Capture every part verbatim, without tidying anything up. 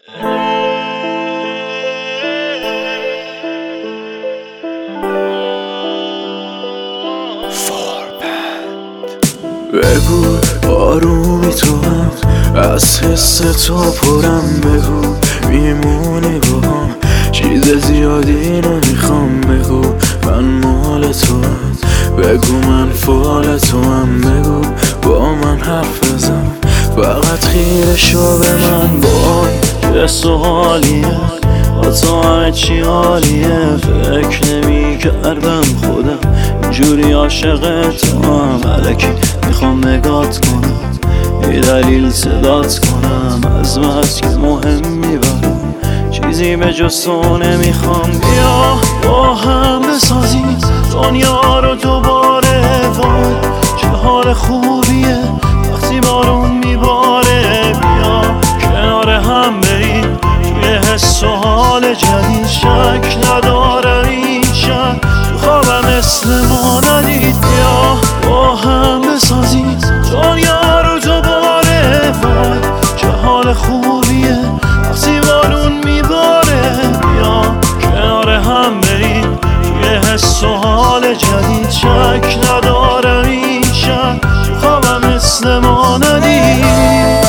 بگو آرومی تو هم از حس تو پرم، بگو میمونی با هم، چیز زیادی نمیخوام، بگو من مال تو هم، بگو من فال تو هم، بگو با من حرف بزن، فقط خیره شو به من. وای چه سوالیه با تو همه چی عالیه، فکر نمی کردم خودم اینجوری عاشق تو هم، الکی میخوام نگات کنم یه دلیل صدات کنم، از بس که مهم میبرم چیزی به جز تو نمیخوام. بیا با هم بسازیم دنیا رو دوباره، وای چه حال خوبیه وقتی بارون میباره، بیا کنار هم بریم توی حس و حال جدید، شک ندارم این شب تو خوابم مثل ما ندید. بیا با هم بسازیم دنیا رو دوباره، وای چه حال خوبیه وقتی بارون میباره، بیا کنار هم بریم توی حس و حال جدید، شک ندارم این شب تو خوابم مثل ما ندید.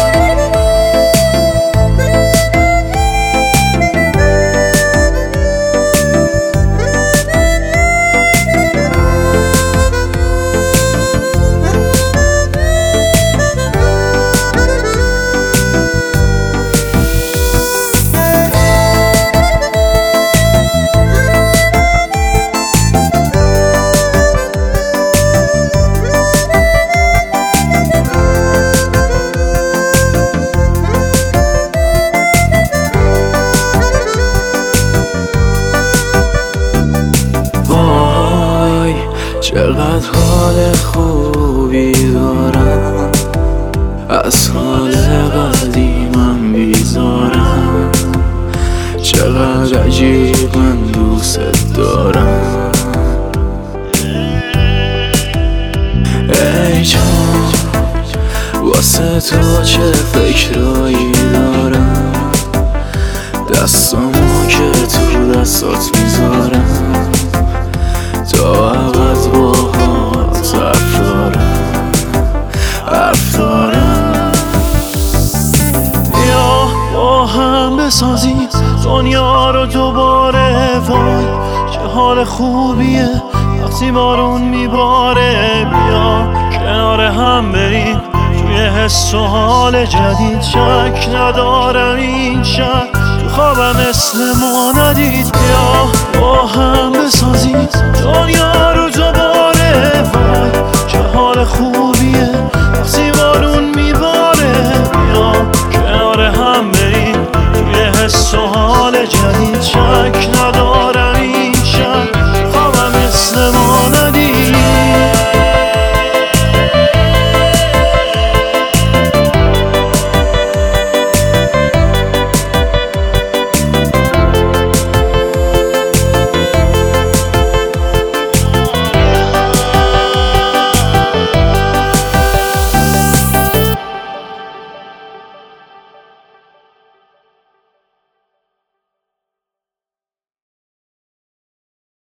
چقدر حال خوبی دارم، از حال قدیمم بیزارم، چقدر عجیب من دوست دارم. ای جان واسه تو چه فکرایی دارم، دستامو که تو دستات میذارم، تا عبد با هات حرف دارم حرف دارم. بیا با هم بسازیم دنیا رو دوباره، وای چه حال خوبیه وقتی بارون میباره، بیا کنار هم بریم توی حس و حال جدید، شک ندارم این شب تو خوابم مثل ما ندید. بیا با هم بسازیم دنیا